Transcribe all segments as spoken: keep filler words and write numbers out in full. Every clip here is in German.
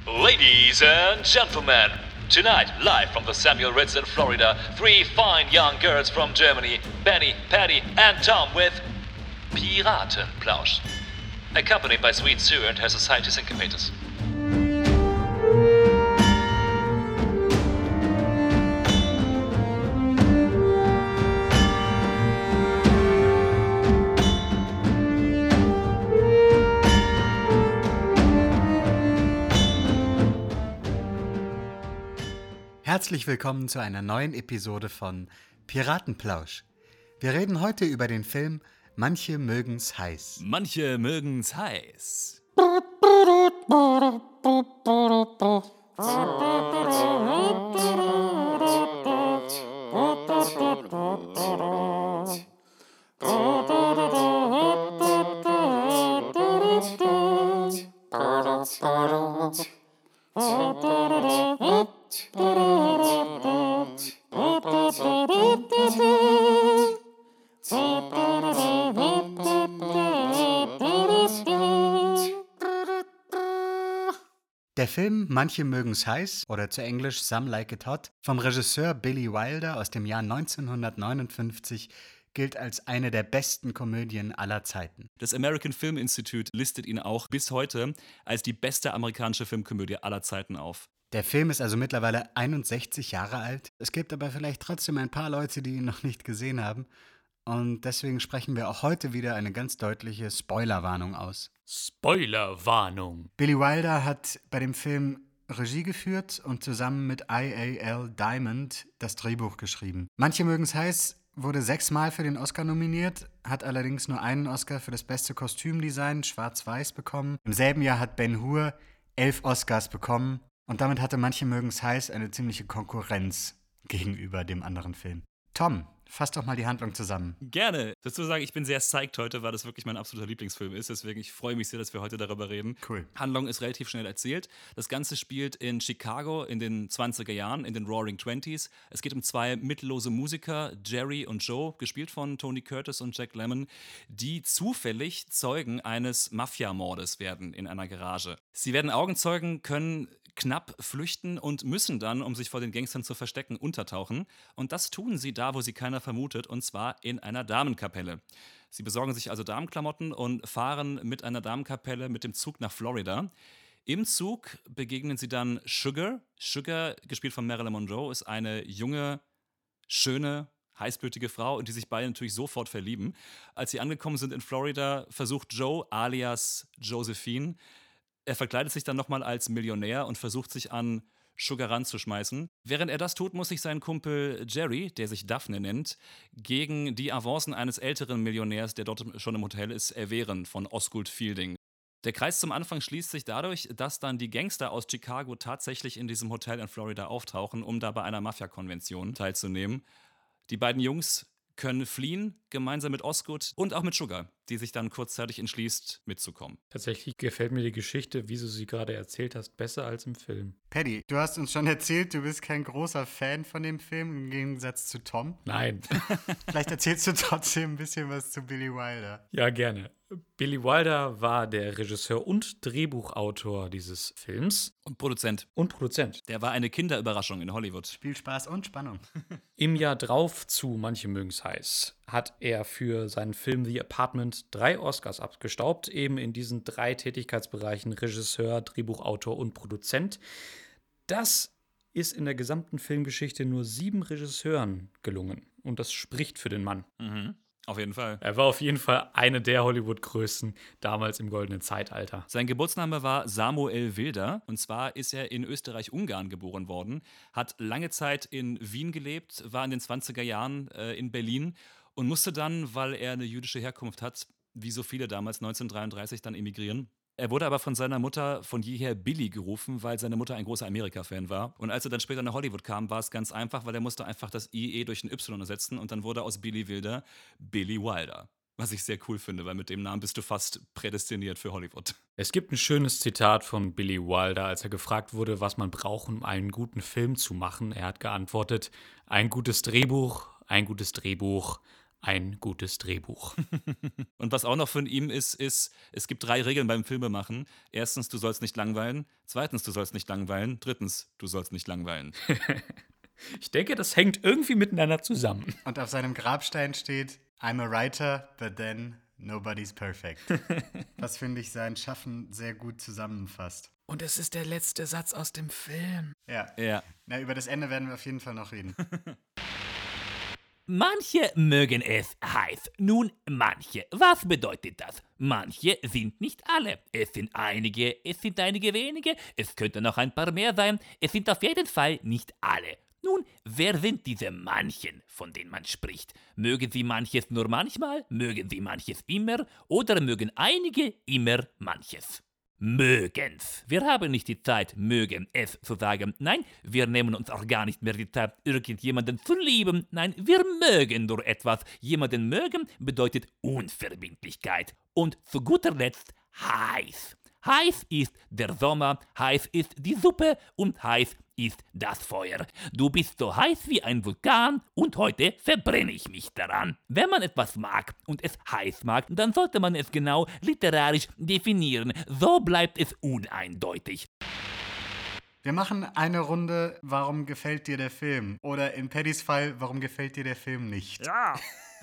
Ladies and gentlemen, tonight, live from the Samuel Ritz in Florida, three fine young girls from Germany, Benny, Patty, and Tom with Piratenplausch, accompanied by Sweet Sue and her society syncopators. Herzlich willkommen zu einer neuen Episode von Piratenplausch. Wir reden heute über den Film Manche mögen's heiß. Manche mögen's heiß. Der Film Manche mögen's heiß oder zu Englisch Some Like It Hot vom Regisseur Billy Wilder aus dem Jahr neunzehnhundertneunundfünfzig gilt als eine der besten Komödien aller Zeiten. Das American Film Institute listet ihn auch bis heute als die beste amerikanische Filmkomödie aller Zeiten auf. Der Film ist also mittlerweile einundsechzig Jahre alt. Es gibt aber vielleicht trotzdem ein paar Leute, die ihn noch nicht gesehen haben. Und deswegen sprechen wir auch heute wieder eine ganz deutliche Spoilerwarnung aus. Spoilerwarnung. Billy Wilder hat bei dem Film Regie geführt und zusammen mit I A L Diamond das Drehbuch geschrieben. Manche mögen's heiß wurde sechsmal für den Oscar nominiert, hat allerdings nur einen Oscar für das beste Kostümdesign, schwarz-weiß, bekommen. Im selben Jahr hat Ben Hur elf Oscars bekommen und damit hatte Manche mögen's heiß eine ziemliche Konkurrenz gegenüber dem anderen Film. Tom, fass doch mal die Handlung zusammen. Gerne. Dazu sagen, ich bin sehr psyched heute, weil das wirklich mein absoluter Lieblingsfilm ist. Deswegen, ich freue mich sehr, dass wir heute darüber reden. Cool. Handlung ist relativ schnell erzählt. Das Ganze spielt in Chicago in den zwanziger Jahren, in den Roaring Twenties. Es geht um zwei mittellose Musiker, Jerry und Joe, gespielt von Tony Curtis und Jack Lemmon, die zufällig Zeugen eines Mafia-Mordes werden in einer Garage. Sie werden Augenzeugen, können knapp flüchten und müssen dann, um sich vor den Gangstern zu verstecken, untertauchen. Und das tun sie da, wo sie keiner vermutet, und zwar in einer Damenkapelle. Sie besorgen sich also Damenklamotten und fahren mit einer Damenkapelle mit dem Zug nach Florida. Im Zug begegnen sie dann Sugar. Sugar, gespielt von Marilyn Monroe, ist eine junge, schöne, heißblütige Frau, in die sich beide natürlich sofort verlieben. Als sie angekommen sind in Florida, versucht Joe, alias Josephine, er verkleidet sich dann nochmal als Millionär und versucht sich an Sugar ranzuschmeißen. Während er das tut, muss sich sein Kumpel Jerry, der sich Daphne nennt, gegen die Avancen eines älteren Millionärs, der dort schon im Hotel ist, erwehren, von Osgood Fielding. Der Kreis zum Anfang schließt sich dadurch, dass dann die Gangster aus Chicago tatsächlich in diesem Hotel in Florida auftauchen, um da bei einer Mafia-Konvention teilzunehmen. Die beiden Jungs können fliehen, gemeinsam mit Osgood und auch mit Sugar, die sich dann kurzzeitig entschließt, mitzukommen. Tatsächlich gefällt mir die Geschichte, wie du sie gerade erzählt hast, besser als im Film. Paddy, du hast uns schon erzählt, du bist kein großer Fan von dem Film, im Gegensatz zu Tom. Nein. Vielleicht erzählst du trotzdem ein bisschen was zu Billy Wilder. Ja, gerne. Billy Wilder war der Regisseur und Drehbuchautor dieses Films. Und Produzent. Und Produzent. Der war eine Kinderüberraschung in Hollywood. Spielspaß und Spannung. Im Jahr drauf zu Manche mögen's heiß hat er für seinen Film The Apartment drei Oscars abgestaubt, eben in diesen drei Tätigkeitsbereichen Regisseur, Drehbuchautor und Produzent. Das ist in der gesamten Filmgeschichte nur sieben Regisseuren gelungen. Und das spricht für den Mann. Mhm. Auf jeden Fall. Er war auf jeden Fall eine der Hollywood-Größen damals im goldenen Zeitalter. Sein Geburtsname war Samuel Wilder. Und zwar ist er in Österreich-Ungarn geboren worden, hat lange Zeit in Wien gelebt, war in den zwanziger Jahren äh, in Berlin und musste dann, weil er eine jüdische Herkunft hat, wie so viele damals neunzehnhundertdreiunddreißig dann emigrieren. Er wurde aber von seiner Mutter von jeher Billy gerufen, weil seine Mutter ein großer Amerika-Fan war. Und als er dann später nach Hollywood kam, war es ganz einfach, weil er musste einfach das I E durch ein Y ersetzen und dann wurde aus Billy Wilder Billy Wilder. Was ich sehr cool finde, weil mit dem Namen bist du fast prädestiniert für Hollywood. Es gibt ein schönes Zitat von Billy Wilder, als er gefragt wurde, was man braucht, um einen guten Film zu machen. Er hat geantwortet, ein gutes Drehbuch, ein gutes Drehbuch, ein gutes Drehbuch. Und was auch noch von ihm ist, ist, es gibt drei Regeln beim Filmemachen. Erstens, du sollst nicht langweilen. Zweitens, du sollst nicht langweilen. Drittens, du sollst nicht langweilen. Ich denke, das hängt irgendwie miteinander zusammen. Und auf seinem Grabstein steht, I'm a writer, but then nobody's perfect. Was, finde ich, sein Schaffen sehr gut zusammenfasst. Und es ist der letzte Satz aus dem Film. Ja. Ja. Na, über das Ende werden wir auf jeden Fall noch reden. Manche mögen es heiß. Nun, manche. Was bedeutet das? Manche sind nicht alle. Es sind einige, es sind einige wenige, es könnten noch ein paar mehr sein. Es sind auf jeden Fall nicht alle. Nun, wer sind diese Manchen, von denen man spricht? Mögen sie manches nur manchmal? Mögen sie manches immer? Oder mögen einige immer manches? Mögen's. Wir haben nicht die Zeit, mögen es zu sagen. Nein, wir nehmen uns auch gar nicht mehr die Zeit, irgendjemanden zu lieben. Nein, wir mögen nur etwas. Jemanden mögen bedeutet Unverbindlichkeit. Und zu guter Letzt heiß. Heiß ist der Sommer, heiß ist die Suppe und heiß ist das Feuer. Du bist so heiß wie ein Vulkan und heute verbrenne ich mich daran. Wenn man etwas mag und es heiß mag, dann sollte man es genau literarisch definieren. So bleibt es uneindeutig. Wir machen eine Runde, warum gefällt dir der Film? Oder in Paddys Fall, warum gefällt dir der Film nicht? Ja.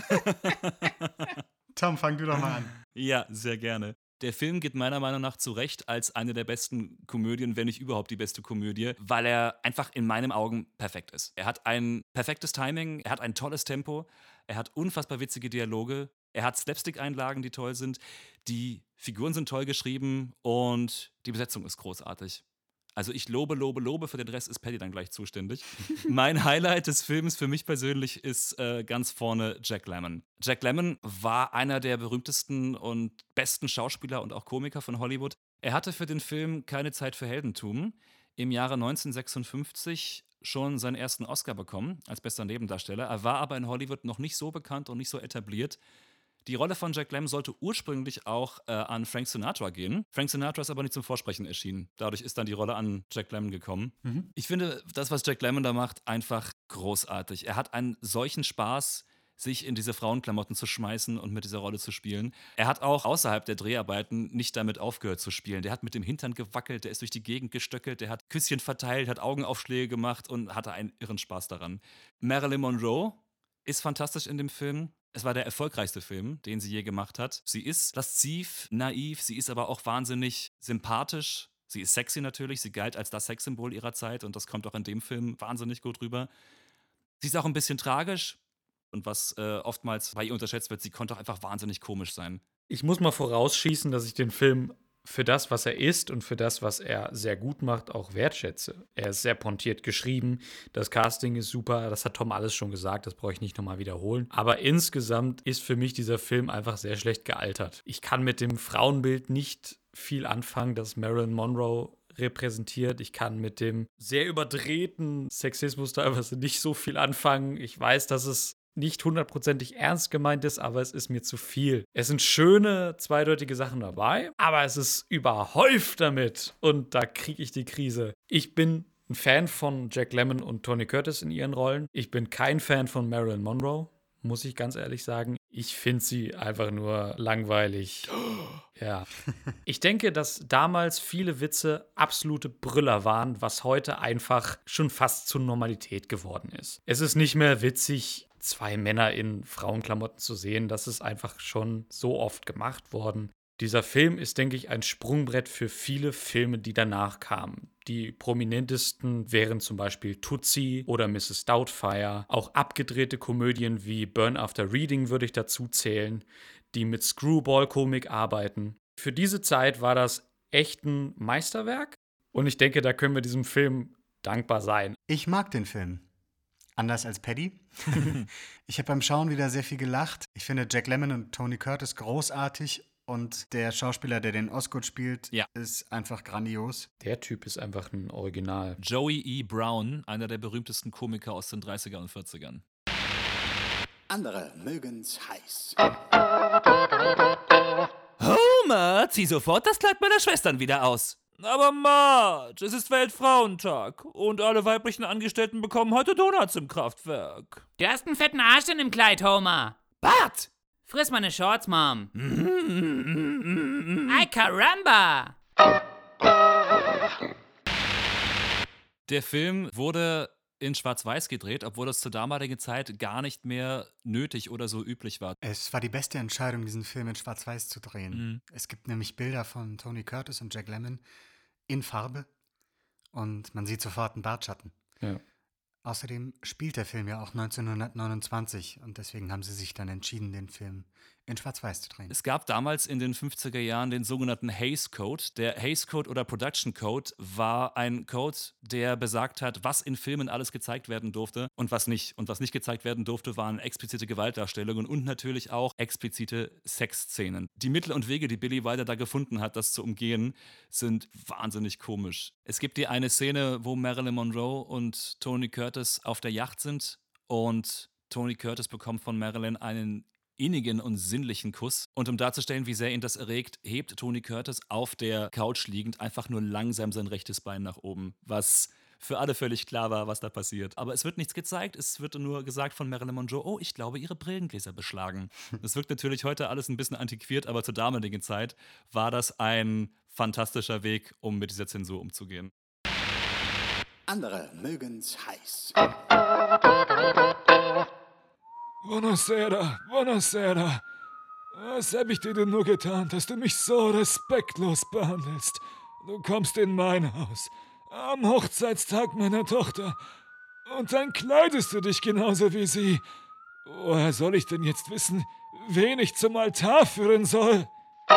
Tom, fang du doch mal an. Ja, sehr gerne. Der Film geht meiner Meinung nach zu Recht als eine der besten Komödien, wenn nicht überhaupt die beste Komödie, weil er einfach in meinen Augen perfekt ist. Er hat ein perfektes Timing, er hat ein tolles Tempo, er hat unfassbar witzige Dialoge, er hat Slapstick-Einlagen, die toll sind, die Figuren sind toll geschrieben und die Besetzung ist großartig. Also ich lobe, lobe, lobe, für den Rest ist Paddy dann gleich zuständig. Mein Highlight des Films für mich persönlich ist äh, ganz vorne Jack Lemmon. Jack Lemmon war einer der berühmtesten und besten Schauspieler und auch Komiker von Hollywood. Er hatte für den Film Keine Zeit für Heldentum im Jahre neunzehnhundertsechsundfünfzig schon seinen ersten Oscar bekommen als bester Nebendarsteller. Er war aber in Hollywood noch nicht so bekannt und nicht so etabliert. Die Rolle von Jack Lemmon sollte ursprünglich auch äh, an Frank Sinatra gehen. Frank Sinatra ist aber nicht zum Vorsprechen erschienen. Dadurch ist dann die Rolle an Jack Lemmon gekommen. Mhm. Ich finde das, was Jack Lemmon da macht, einfach großartig. Er hat einen solchen Spaß, sich in diese Frauenklamotten zu schmeißen und mit dieser Rolle zu spielen. Er hat auch außerhalb der Dreharbeiten nicht damit aufgehört zu spielen. Der hat mit dem Hintern gewackelt, der ist durch die Gegend gestöckelt, der hat Küsschen verteilt, hat Augenaufschläge gemacht und hatte einen irren Spaß daran. Marilyn Monroe ist fantastisch in dem Film. Es war der erfolgreichste Film, den sie je gemacht hat. Sie ist lasziv, naiv, sie ist aber auch wahnsinnig sympathisch. Sie ist sexy natürlich, sie galt als das Sexsymbol ihrer Zeit und das kommt auch in dem Film wahnsinnig gut rüber. Sie ist auch ein bisschen tragisch und was äh, oftmals bei ihr unterschätzt wird, sie konnte auch einfach wahnsinnig komisch sein. Ich muss mal vorausschießen, dass ich den Film für das, was er ist und für das, was er sehr gut macht, auch wertschätze. Er ist sehr pointiert geschrieben, das Casting ist super, das hat Tom alles schon gesagt, das brauche ich nicht nochmal wiederholen. Aber insgesamt ist für mich dieser Film einfach sehr schlecht gealtert. Ich kann mit dem Frauenbild nicht viel anfangen, das Marilyn Monroe repräsentiert. Ich kann mit dem sehr überdrehten Sexismus teilweise nicht so viel anfangen. Ich weiß, dass es nicht hundertprozentig ernst gemeint ist, aber es ist mir zu viel. Es sind schöne, zweideutige Sachen dabei, aber es ist überhäuft damit und da kriege ich die Krise. Ich bin ein Fan von Jack Lemmon und Tony Curtis in ihren Rollen. Ich bin kein Fan von Marilyn Monroe, muss ich ganz ehrlich sagen. Ich finde sie einfach nur langweilig. Ja. Ich denke, dass damals viele Witze absolute Brüller waren, was heute einfach schon fast zur Normalität geworden ist. Es ist nicht mehr witzig, zwei Männer in Frauenklamotten zu sehen. Das ist einfach schon so oft gemacht worden. Dieser Film ist, denke ich, ein Sprungbrett für viele Filme, die danach kamen. Die prominentesten wären zum Beispiel Tootsie oder Misses Doubtfire. Auch abgedrehte Komödien wie Burn After Reading würde ich dazu zählen, die mit Screwball-Komik arbeiten. Für diese Zeit war das echt ein Meisterwerk und ich denke, da können wir diesem Film dankbar sein. Ich mag den Film. Anders als Paddy. Ich habe beim Schauen wieder sehr viel gelacht. Ich finde Jack Lemmon und Tony Curtis großartig und der Schauspieler, der den Osgood spielt, ja. ist einfach grandios. Der Typ ist einfach ein Original. Joey E. Brown, einer der berühmtesten Komiker aus den dreißigern und vierzigern. Andere mögen's heiß. Homer, zieh sofort das Kleid meiner Schwestern wieder aus. Aber Marge, es ist Weltfrauentag und alle weiblichen Angestellten bekommen heute Donuts im Kraftwerk. Du hast einen fetten Arsch in dem Kleid, Homer. Bart! Friss meine Shorts, Mom. Ay, caramba! Der Film wurde in Schwarz-Weiß gedreht, obwohl das zur damaligen Zeit gar nicht mehr nötig oder so üblich war. Es war die beste Entscheidung, diesen Film in Schwarz-Weiß zu drehen. Mhm. Es gibt nämlich Bilder von Tony Curtis und Jack Lemmon in Farbe und man sieht sofort einen Bartschatten. Ja. Außerdem spielt der Film ja auch neunzehnhundertneunundzwanzig und deswegen haben sie sich dann entschieden, den Film in Schwarz-Weiß zu drehen. Es gab damals in den fünfziger Jahren den sogenannten Hays Code. Der Hays Code oder Production Code war ein Code, der besagt hat, was in Filmen alles gezeigt werden durfte und was nicht. Und was nicht gezeigt werden durfte, waren explizite Gewaltdarstellungen und natürlich auch explizite Sexszenen. Die Mittel und Wege, die Billy Wilder da gefunden hat, das zu umgehen, sind wahnsinnig komisch. Es gibt die eine Szene, wo Marilyn Monroe und Tony Curtis auf der Yacht sind und Tony Curtis bekommt von Marilyn einen innigen und sinnlichen Kuss. Und um darzustellen, wie sehr ihn das erregt, hebt Tony Curtis auf der Couch liegend einfach nur langsam sein rechtes Bein nach oben, was für alle völlig klar war, was da passiert. Aber es wird nichts gezeigt, es wird nur gesagt von Marilyn Monroe, oh, ich glaube, ihre Brillengläser beschlagen. Das wirkt natürlich heute alles ein bisschen antiquiert, aber zur damaligen Zeit war das ein fantastischer Weg, um mit dieser Zensur umzugehen. Andere mögen's heiß. Buonasera, buonasera. Was hab ich dir denn nur getan, dass du mich so respektlos behandelst? Du kommst in mein Haus, am Hochzeitstag meiner Tochter, und dann kleidest du dich genauso wie sie. Woher soll ich denn jetzt wissen, wen ich zum Altar führen soll?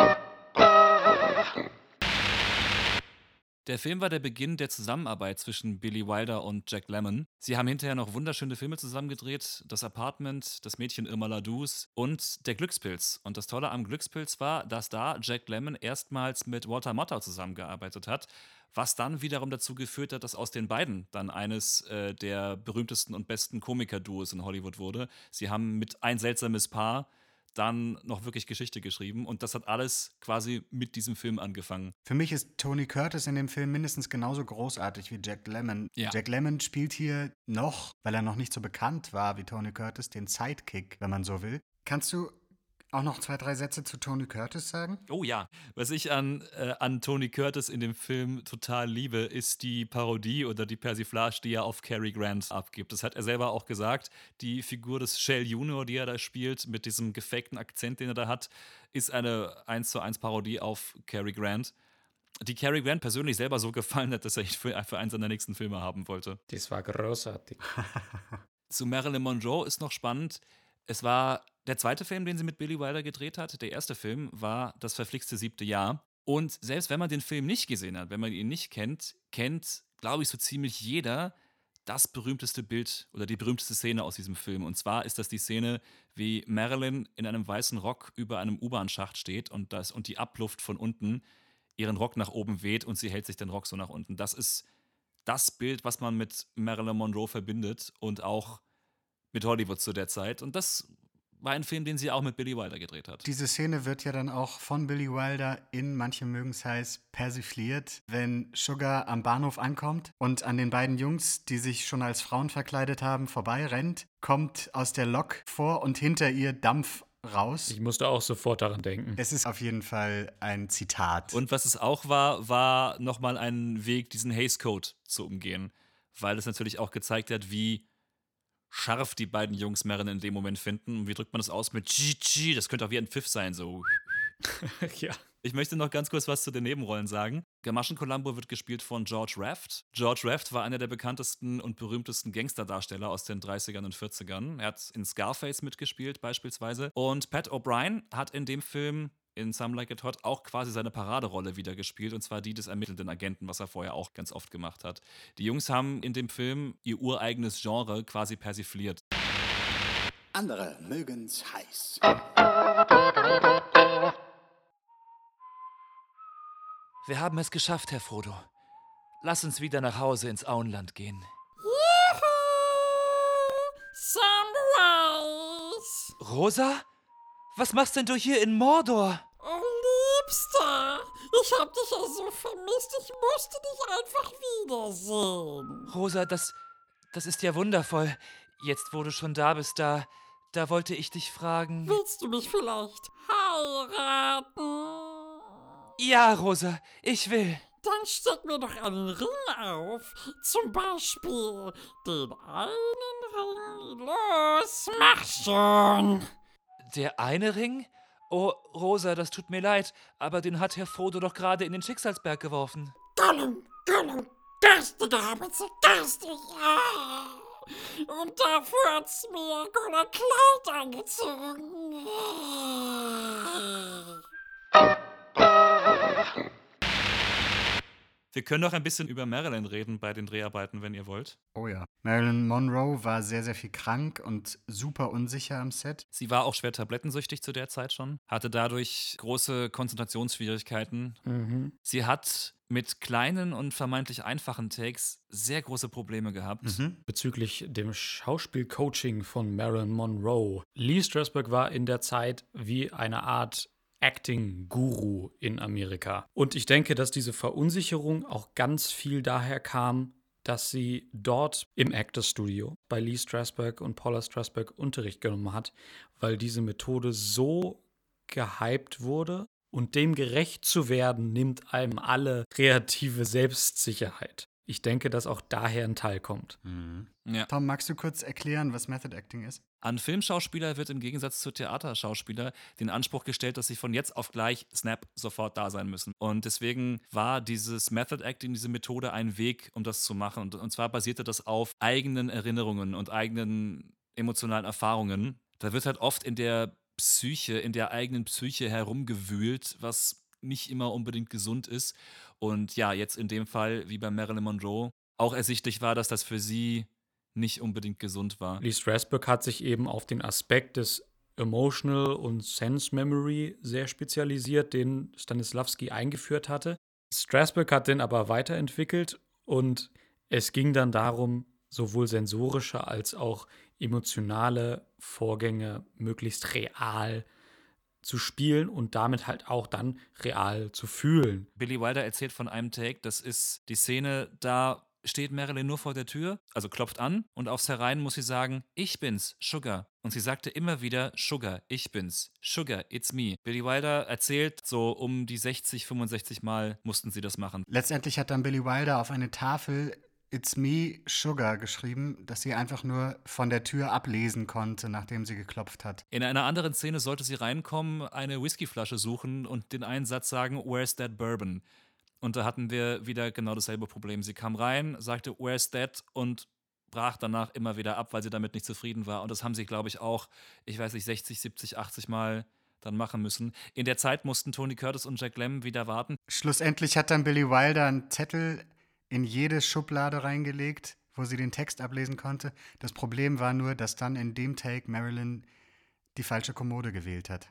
Der Film war der Beginn der Zusammenarbeit zwischen Billy Wilder und Jack Lemmon. Sie haben hinterher noch wunderschöne Filme zusammen gedreht. Das Apartment, Das Mädchen Irma Ladus und Der Glückspilz. Und das Tolle am Glückspilz war, dass da Jack Lemmon erstmals mit Walter Matthau zusammengearbeitet hat, was dann wiederum dazu geführt hat, dass aus den beiden dann eines äh, der berühmtesten und besten Komiker-Duos in Hollywood wurde. Sie haben mit Ein seltsames Paar dann noch wirklich Geschichte geschrieben und das hat alles quasi mit diesem Film angefangen. Für mich ist Tony Curtis in dem Film mindestens genauso großartig wie Jack Lemmon. Ja. Jack Lemmon spielt hier noch, weil er noch nicht so bekannt war wie Tony Curtis, den Sidekick, wenn man so will. Kannst du auch noch zwei, drei Sätze zu Tony Curtis sagen? Oh ja, was ich an, äh, an Tony Curtis in dem Film total liebe, ist die Parodie oder die Persiflage, die er auf Cary Grant abgibt. Das hat er selber auch gesagt. Die Figur des Shell Junior, die er da spielt, mit diesem gefakten Akzent, den er da hat, ist eine eins zu eins Parodie auf Cary Grant, die Cary Grant persönlich selber so gefallen hat, dass er ihn für, für einen seiner nächsten Filme haben wollte. Das war großartig. Zu Marilyn Monroe ist noch spannend, es war der zweite Film, den sie mit Billy Wilder gedreht hat. Der erste Film war Das verflixte siebte Jahr. Und selbst wenn man den Film nicht gesehen hat, wenn man ihn nicht kennt, kennt, glaube ich, so ziemlich jeder das berühmteste Bild oder die berühmteste Szene aus diesem Film. Und zwar ist das die Szene, wie Marilyn in einem weißen Rock über einem U-Bahn-Schacht steht und, das, und die Abluft von unten ihren Rock nach oben weht und sie hält sich den Rock so nach unten. Das ist das Bild, was man mit Marilyn Monroe verbindet und auch mit Hollywood zu der Zeit. Und das war ein Film, den sie auch mit Billy Wilder gedreht hat. Diese Szene wird ja dann auch von Billy Wilder in Manche mögen's heiß persifliert, wenn Sugar am Bahnhof ankommt und an den beiden Jungs, die sich schon als Frauen verkleidet haben, vorbeirennt, kommt aus der Lok vor und hinter ihr Dampf raus. Ich musste auch sofort daran denken. Es ist auf jeden Fall ein Zitat. Und was es auch war, war nochmal ein Weg, diesen Hays Code zu umgehen, weil es natürlich auch gezeigt hat, wie scharf die beiden Jungs Marilyn in dem Moment finden. Und wie drückt man das aus mit Chi-Chi? Das könnte auch wie ein Pfiff sein, so. Ja. Ich möchte noch ganz kurz was zu den Nebenrollen sagen. Gamaschen Columbo wird gespielt von George Raft. George Raft war einer der bekanntesten und berühmtesten Gangsterdarsteller aus den dreißigern und vierzigern. Er hat in Scarface mitgespielt beispielsweise. Und Pat O'Brien hat in dem Film in Some Like It Hot auch quasi seine Paraderolle wieder gespielt, und zwar die des ermittelnden Agenten, was er vorher auch ganz oft gemacht hat. Die Jungs haben in dem Film ihr ureigenes Genre quasi persifliert. Andere mögen's heiß. Wir haben es geschafft, Herr Frodo. Lass uns wieder nach Hause ins Auenland gehen. Samwise! Rosa? Was machst denn du hier in Mordor? Oh, Liebster, ich hab dich ja so vermisst, ich musste dich einfach wiedersehen. Rosa, das, das ist ja wundervoll. Jetzt, wo du schon da bist, da, da wollte ich dich fragen. Willst du mich vielleicht heiraten? Ja, Rosa, ich will. Dann steck mir doch einen Ring auf. Zum Beispiel den einen Ring. Los, mach schon. Der eine Ring? Oh, Rosa, das tut mir leid, aber den hat Herr Frodo doch gerade in den Schicksalsberg geworfen. Gollum, Gollum, garstige Habitze, garstig. Ah. Und dafür hat's mir Golla Kleid angezogen. Wir können noch ein bisschen über Marilyn reden bei den Dreharbeiten, wenn ihr wollt. Oh ja. Marilyn Monroe war sehr, sehr viel krank und super unsicher am Set. Sie war auch schwer tablettensüchtig zu der Zeit schon, hatte dadurch große Konzentrationsschwierigkeiten. Mhm. Sie hat mit kleinen und vermeintlich einfachen Takes sehr große Probleme gehabt. Mhm. Bezüglich dem Schauspielcoaching von Marilyn Monroe. Lee Strasberg war in der Zeit wie eine Art Acting-Guru in Amerika. Und ich denke, dass diese Verunsicherung auch ganz viel daher kam, dass sie dort im Actors Studio bei Lee Strasberg und Paula Strasberg Unterricht genommen hat, weil diese Methode so gehypt wurde und dem gerecht zu werden, nimmt einem alle kreative Selbstsicherheit. Ich denke, dass auch daher ein Teil kommt. Mhm. Ja. Tom, magst du kurz erklären, was Method Acting ist? An Filmschauspieler wird im Gegensatz zu Theaterschauspieler den Anspruch gestellt, dass sie von jetzt auf gleich, snap, sofort da sein müssen. Und deswegen war dieses Method Acting, diese Methode, ein Weg, um das zu machen. Und, und zwar basierte das auf eigenen Erinnerungen und eigenen emotionalen Erfahrungen. Da wird halt oft in der Psyche, in der eigenen Psyche herumgewühlt, was nicht immer unbedingt gesund ist. Und ja, jetzt in dem Fall, wie bei Marilyn Monroe, auch ersichtlich war, dass das für sie nicht unbedingt gesund war. Lee Strasberg hat sich eben auf den Aspekt des Emotional und Sense Memory sehr spezialisiert, den Stanislavski eingeführt hatte. Strasberg hat den aber weiterentwickelt und es ging dann darum, sowohl sensorische als auch emotionale Vorgänge möglichst real zu spielen und damit halt auch dann real zu fühlen. Billy Wilder erzählt von einem Take, das ist die Szene, da steht Marilyn nur vor der Tür, also klopft an und aufs Herein muss sie sagen, ich bin's, Sugar. Und sie sagte immer wieder, Sugar, ich bin's, Sugar, it's me. Billy Wilder erzählt, so um die sechzig, fünfundsechzig Mal mussten sie das machen. Letztendlich hat dann Billy Wilder auf eine Tafel It's me, Sugar geschrieben, dass sie einfach nur von der Tür ablesen konnte, nachdem sie geklopft hat. In einer anderen Szene sollte sie reinkommen, eine Whiskyflasche suchen und den einen Satz sagen, where's that bourbon? Und da hatten wir wieder genau dasselbe Problem. Sie kam rein, sagte, where's that? Und brach danach immer wieder ab, weil sie damit nicht zufrieden war. Und das haben sie, glaube ich, auch, ich weiß nicht, sechzig, siebzig, achtzig Mal dann machen müssen. In der Zeit mussten Tony Curtis und Jack Lemmon wieder warten. Schlussendlich hat dann Billy Wilder einen Zettel in jede Schublade reingelegt, wo sie den Text ablesen konnte. Das Problem war nur, dass dann in dem Take Marilyn die falsche Kommode gewählt hat.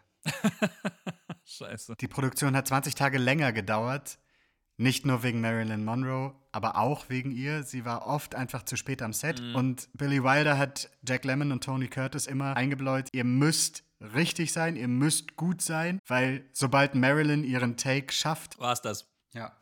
Scheiße. Die Produktion hat zwanzig Tage länger gedauert. Nicht nur wegen Marilyn Monroe, aber auch wegen ihr. Sie war oft einfach zu spät am Set. Mhm. Und Billy Wilder hat Jack Lemmon und Tony Curtis immer eingebläut, ihr müsst richtig sein, ihr müsst gut sein, weil sobald Marilyn ihren Take schafft... War's das? Ja.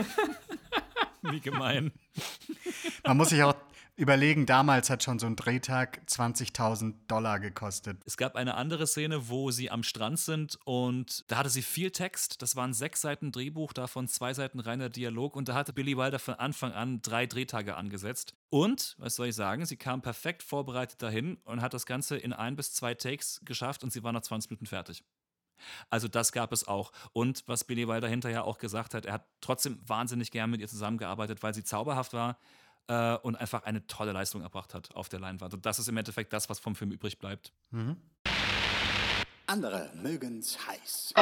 Wie gemein. Man muss sich auch überlegen, damals hat schon so ein Drehtag zwanzigtausend Dollar gekostet. Es gab eine andere Szene, wo sie am Strand sind und da hatte sie viel Text. Das waren sechs Seiten Drehbuch, davon zwei Seiten reiner Dialog und da hatte Billy Wilder von Anfang an drei Drehtage angesetzt. Und, was soll ich sagen, sie kam perfekt vorbereitet dahin und hat das Ganze in ein bis zwei Takes geschafft und sie war nach zwanzig Minuten fertig. Also das gab es auch. Und was Billy Wilder hinterher auch gesagt hat, er hat trotzdem wahnsinnig gern mit ihr zusammengearbeitet, weil sie zauberhaft war äh, und einfach eine tolle Leistung erbracht hat auf der Leinwand. Und das ist im Endeffekt das, was vom Film übrig bleibt. Mhm. Andere mögen's heiß.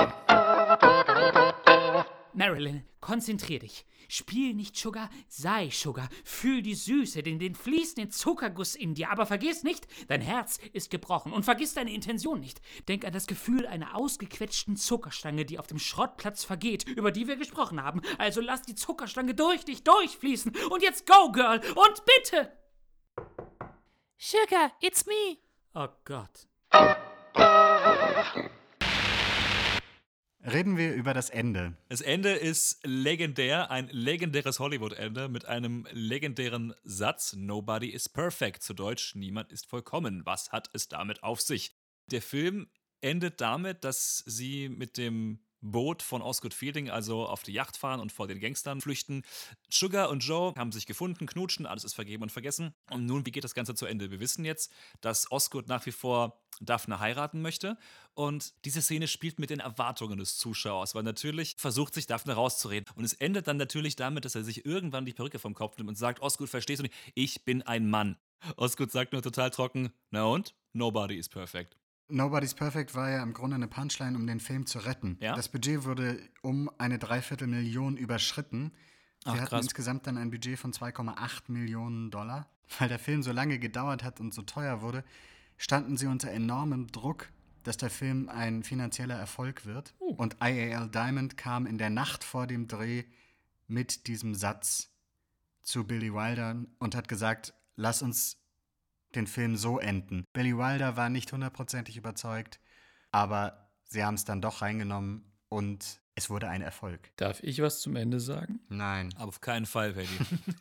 Marilyn, konzentrier dich. Spiel nicht Sugar, sei Sugar. Fühl die Süße, den, den fließenden Zuckerguss in dir. Aber vergiss nicht, dein Herz ist gebrochen. Und vergiss deine Intention nicht. Denk an das Gefühl einer ausgequetschten Zuckerstange, die auf dem Schrottplatz vergeht, über die wir gesprochen haben. Also lass die Zuckerstange durch dich durchfließen. Und jetzt go, Girl. Und bitte! Sugar, it's me. Oh Gott. Reden wir über das Ende. Das Ende ist legendär, ein legendäres Hollywood-Ende mit einem legendären Satz: Nobody is perfect. Zu Deutsch, niemand ist vollkommen. Was hat es damit auf sich? Der Film endet damit, dass sie mit dem Boot von Osgood Fielding also auf die Yacht fahren und vor den Gangstern flüchten. Sugar und Joe haben sich gefunden, knutschen, alles ist vergeben und vergessen. Und nun, wie geht das Ganze zu Ende? Wir wissen jetzt, dass Osgood nach wie vor Daphne heiraten möchte. Und diese Szene spielt mit den Erwartungen des Zuschauers, weil natürlich versucht sich Daphne rauszureden. Und es endet dann natürlich damit, dass er sich irgendwann die Perücke vom Kopf nimmt und sagt: Osgood, verstehst du nicht? Ich bin ein Mann. Osgood sagt nur total trocken: Na und? Nobody is perfect. Nobody's Perfect war ja im Grunde eine Punchline, um den Film zu retten. Ja? Das Budget wurde um eine Dreiviertelmillion überschritten. Sie Ach, hatten krass. insgesamt dann ein Budget von zwei Komma acht Millionen Dollar. Weil der Film so lange gedauert hat und so teuer wurde, standen sie unter enormem Druck, dass der Film ein finanzieller Erfolg wird. Uh. Und I A L Diamond kam in der Nacht vor dem Dreh mit diesem Satz zu Billy Wilder und hat gesagt: Lass uns den Film so enden. Billy Wilder war nicht hundertprozentig überzeugt, aber sie haben es dann doch reingenommen und es wurde ein Erfolg. Darf ich was zum Ende sagen? Nein. Aber auf keinen Fall, Paddy.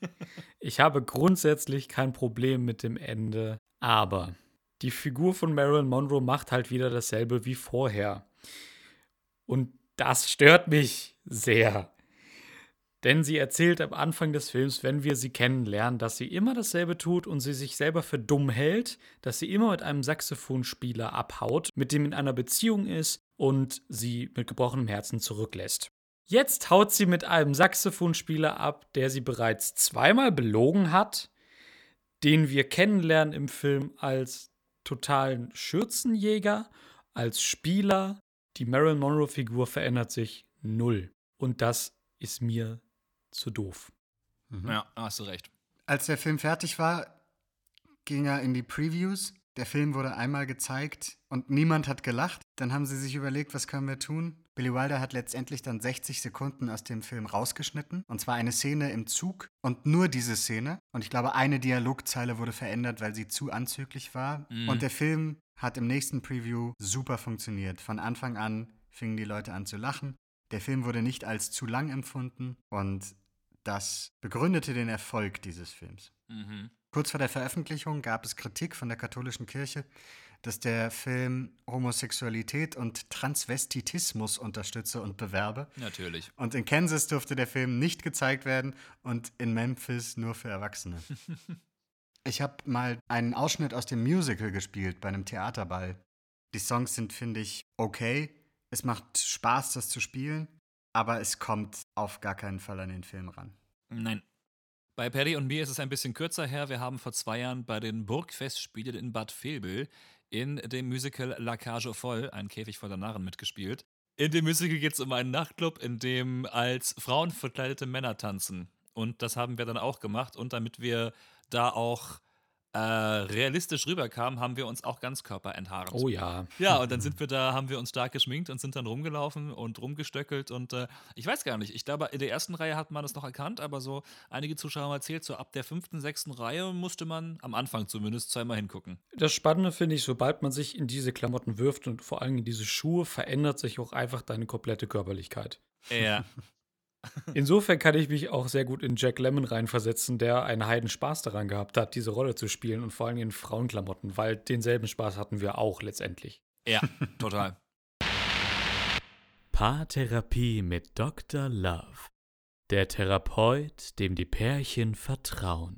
Ich habe grundsätzlich kein Problem mit dem Ende, aber die Figur von Marilyn Monroe macht halt wieder dasselbe wie vorher. Und das stört mich sehr. Denn sie erzählt am Anfang des Films, wenn wir sie kennenlernen, dass sie immer dasselbe tut und sie sich selber für dumm hält, dass sie immer mit einem Saxophonspieler abhaut, mit dem in einer Beziehung ist und sie mit gebrochenem Herzen zurücklässt. Jetzt haut sie mit einem Saxophonspieler ab, der sie bereits zweimal belogen hat, den wir kennenlernen im Film als totalen Schürzenjäger, als Spieler. Die Marilyn Monroe-Figur verändert sich null. Und das ist mir zu doof. Ja, hast du recht. Als der Film fertig war, ging er in die Previews. Der Film wurde einmal gezeigt und niemand hat gelacht. Dann haben sie sich überlegt, was können wir tun? Billy Wilder hat letztendlich dann sechzig Sekunden aus dem Film rausgeschnitten. Und zwar eine Szene im Zug und nur diese Szene. Und ich glaube, eine Dialogzeile wurde verändert, weil sie zu anzüglich war. Mhm. Und der Film hat im nächsten Preview super funktioniert. Von Anfang an fingen die Leute an zu lachen. Der Film wurde nicht als zu lang empfunden und das begründete den Erfolg dieses Films. Mhm. Kurz vor der Veröffentlichung gab es Kritik von der katholischen Kirche, dass der Film Homosexualität und Transvestitismus unterstütze und bewerbe. Natürlich. Und in Kansas durfte der Film nicht gezeigt werden und in Memphis nur für Erwachsene. Ich habe mal einen Ausschnitt aus dem Musical gespielt bei einem Theaterball. Die Songs sind, finde ich, okay. Es macht Spaß, das zu spielen, aber es kommt auf gar keinen Fall an den Film ran. Nein. Bei Paddy und mir ist es ein bisschen kürzer her. Wir haben vor zwei Jahren bei den Burgfestspielen in Bad Vilbel in dem Musical La Cage aux Folles, ein Käfig voller Narren, mitgespielt. In dem Musical geht es um einen Nachtclub, in dem als Frauen verkleidete Männer tanzen. Und das haben wir dann auch gemacht. Und damit wir da auch äh, realistisch rüberkamen, haben wir uns auch Ganzkörper enthaart. Oh ja. Ja, und dann sind wir da, haben wir uns stark geschminkt und sind dann rumgelaufen und rumgestöckelt und äh, ich weiß gar nicht, ich glaube, in der ersten Reihe hat man das noch erkannt, aber so einige Zuschauer haben erzählt, so ab der fünften, sechsten Reihe musste man am Anfang zumindest zweimal hingucken. Das Spannende finde ich, sobald man sich in diese Klamotten wirft und vor allem in diese Schuhe, verändert sich auch einfach deine komplette Körperlichkeit. Ja. Insofern kann ich mich auch sehr gut in Jack Lemmon reinversetzen, der einen Heiden Spaß daran gehabt hat, diese Rolle zu spielen und vor allem in Frauenklamotten, weil denselben Spaß hatten wir auch letztendlich. Ja, total. Paartherapie mit Doktor Love. Der Therapeut, dem die Pärchen vertrauen.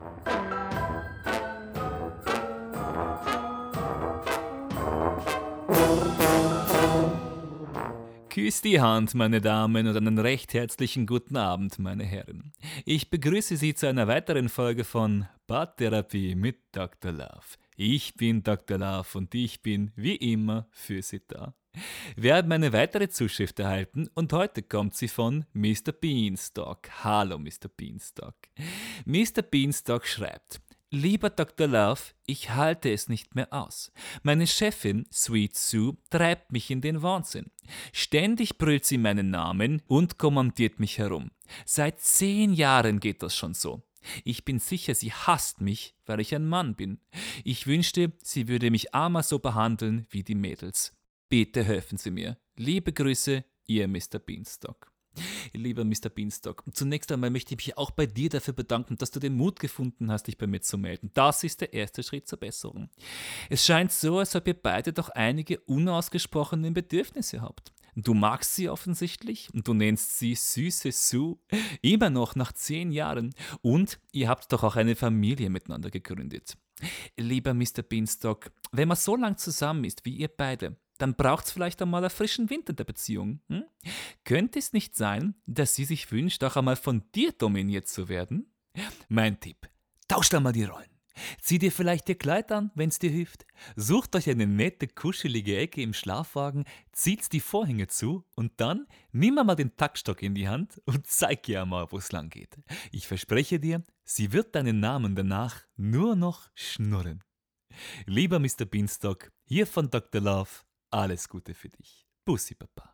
Küsst die Hand, meine Damen, und einen recht herzlichen guten Abend, meine Herren. Ich begrüße Sie zu einer weiteren Folge von Paartherapie mit Doktor Love. Ich bin Doktor Love und ich bin wie immer für Sie da. Wir haben eine weitere Zuschrift erhalten und heute kommt sie von Mister Beanstalk. Hallo, Mister Beanstalk. Mister Beanstalk schreibt: Lieber Doktor Love, ich halte es nicht mehr aus. Meine Chefin, Sweet Sue, treibt mich in den Wahnsinn. Ständig brüllt sie meinen Namen und kommandiert mich herum. Seit zehn Jahren geht das schon so. Ich bin sicher, sie hasst mich, weil ich ein Mann bin. Ich wünschte, sie würde mich einmal so behandeln wie die Mädels. Bitte helfen Sie mir. Liebe Grüße, Ihr Mister Beanstalk. Lieber Mister Beanstalk, zunächst einmal möchte ich mich auch bei dir dafür bedanken, dass du den Mut gefunden hast, dich bei mir zu melden. Das ist der erste Schritt zur Besserung. Es scheint so, als ob ihr beide doch einige unausgesprochene Bedürfnisse habt. Du magst sie offensichtlich und du nennst sie süße Sue, immer noch nach zehn Jahren. Und ihr habt doch auch eine Familie miteinander gegründet. Lieber Mister Beanstalk, wenn man so lang zusammen ist wie ihr beide, dann braucht es vielleicht einmal einen frischen Wind in der Beziehung. Hm? Könnte es nicht sein, dass sie sich wünscht, auch einmal von dir dominiert zu werden? Mein Tipp, tauscht einmal die Rollen. Zieh dir vielleicht ihr Kleid an, wenn es dir hilft. Sucht euch eine nette, kuschelige Ecke im Schlafwagen, zieht die Vorhänge zu und dann nimm einmal den Taktstock in die Hand und zeig ihr einmal, wo es lang geht. Ich verspreche dir, sie wird deinen Namen danach nur noch schnurren. Lieber Mister Beanstalk, hier von Doktor Love, alles Gute für dich. Bussi, Papa.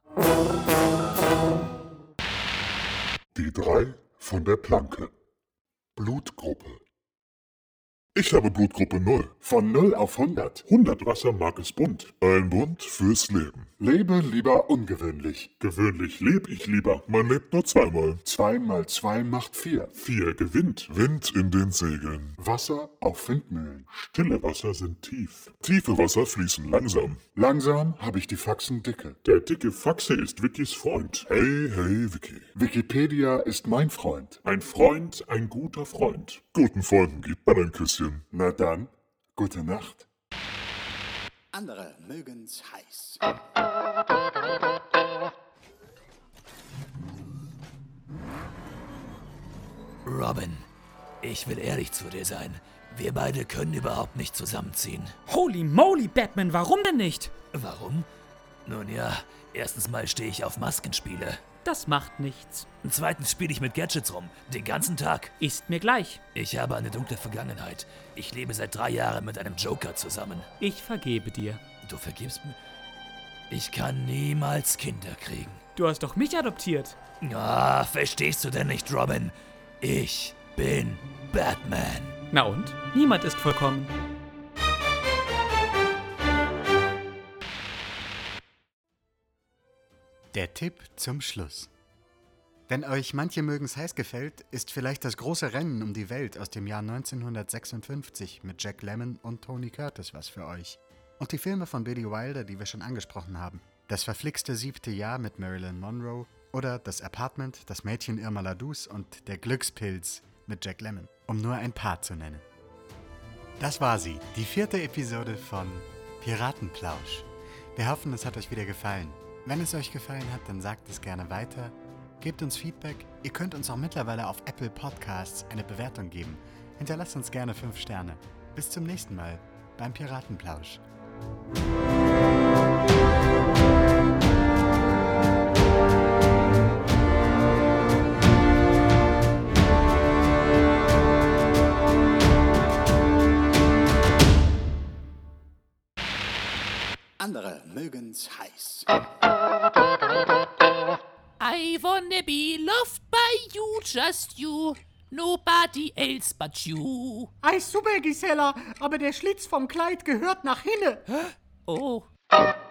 Die drei von der Planke. Blutgruppe. Ich habe Blutgruppe null. Von null auf hundert. hundert Wasser mag es bunt. Ein Bund fürs Leben. Lebe lieber ungewöhnlich. Gewöhnlich leb ich lieber. Man lebt nur zweimal. Zwei mal zwei macht vier. Vier gewinnt. Wind in den Segeln. Wasser auf Windmühlen. Stille Wasser sind tief. Tiefe Wasser fließen langsam. Langsam habe ich die Faxen dicke. Der dicke Faxe ist Vickys Freund. Hey, hey, Vicky. Wikipedia ist mein Freund. Ein Freund, ein guter Freund. Guten Freunden gibt man ein Küsschen. Na dann, gute Nacht. Andere mögen's heiß. Robin, ich will ehrlich zu dir sein. Wir beide können überhaupt nicht zusammenziehen. Holy moly, Batman, warum denn nicht? Warum? Nun ja, erstens mal stehe ich auf Maskenspiele. Das macht nichts. Und zweitens spiele ich mit Gadgets rum, den ganzen Tag. Ist mir gleich. Ich habe eine dunkle Vergangenheit. Ich lebe seit drei Jahren mit einem Joker zusammen. Ich vergebe dir. Du vergibst mir? Ich kann niemals Kinder kriegen. Du hast doch mich adoptiert. Ah, verstehst du denn nicht, Robin? Ich bin Batman. Na und? Niemand ist vollkommen. Der Tipp zum Schluss. Wenn euch Manche mögen's heiß gefällt, ist vielleicht das große Rennen um die Welt aus dem Jahr neunzehnhundertsechsundfünfzig mit Jack Lemmon und Tony Curtis was für euch. Und die Filme von Billy Wilder, die wir schon angesprochen haben. Das verflixte siebte Jahr mit Marilyn Monroe oder Das Apartment, Das Mädchen Irma Ladus und Der Glückspilz mit Jack Lemmon, um nur ein paar zu nennen. Das war sie, die vierte Episode von Piratenplausch. Wir hoffen, es hat euch wieder gefallen. Wenn es euch gefallen hat, dann sagt es gerne weiter. Gebt uns Feedback. Ihr könnt uns auch mittlerweile auf Apple Podcasts eine Bewertung geben. Hinterlasst uns gerne fünf Sterne. Bis zum nächsten Mal beim Piratenplausch. Andere mögen's heiß. I wanna be loved by you, just you. Nobody else but you. Ei, super, Gisela, aber der Schlitz vom Kleid gehört nach hinne. Oh.